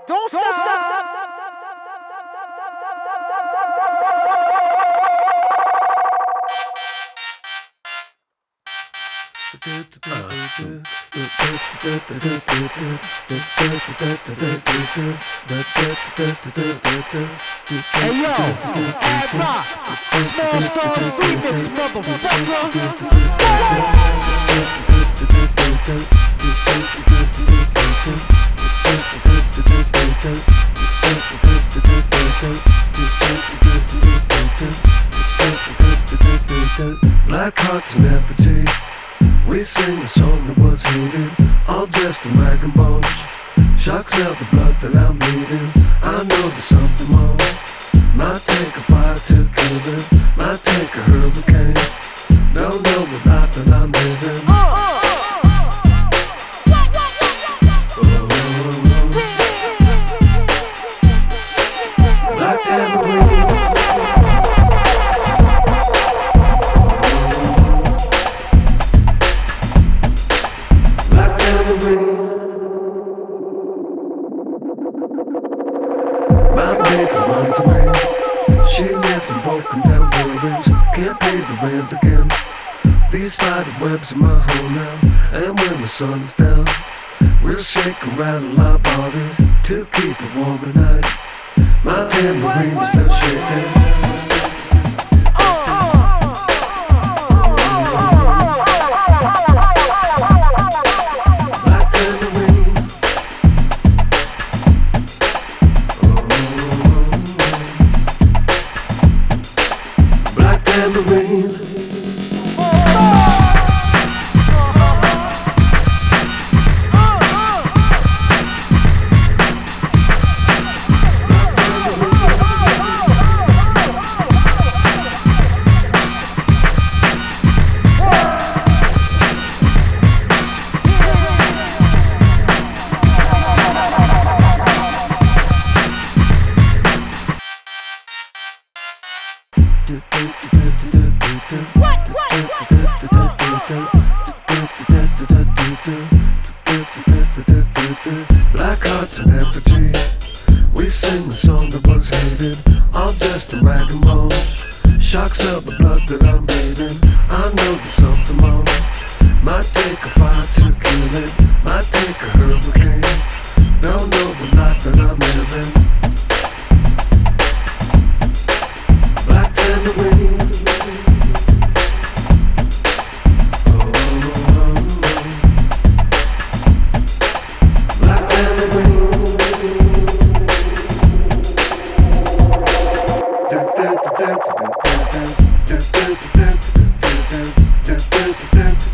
Don't stop. Hey yo, Ad Rock, Small Stars Remix, motherfucker. Black hearts and effigy. We sing a song that was hated, all dressed in rag and bones. Sharks smell the blood that I'm bleeding. I know there's something wrong. Might take a fire to kill it. Might take a hurricane. Don't know what life that I'm living. Black tambourine. My baby runs to me. She lives in broken down buildings. Can't pay the rent again. These spider webs in my home now. And when the sun is down, we'll shake and rattle our bodies to keep it warm at night. My tambourine is still shaking. Tambourine. Black hearts and effigy. We sing the song that was hated, all just in rag and bones. Sharks smell the blood that I'm bleeding. I know there's something wrong. Might take a fire to kill it. Might take a hurricane. Don't know what life that I'm living. Black tambourine. Black tambourine.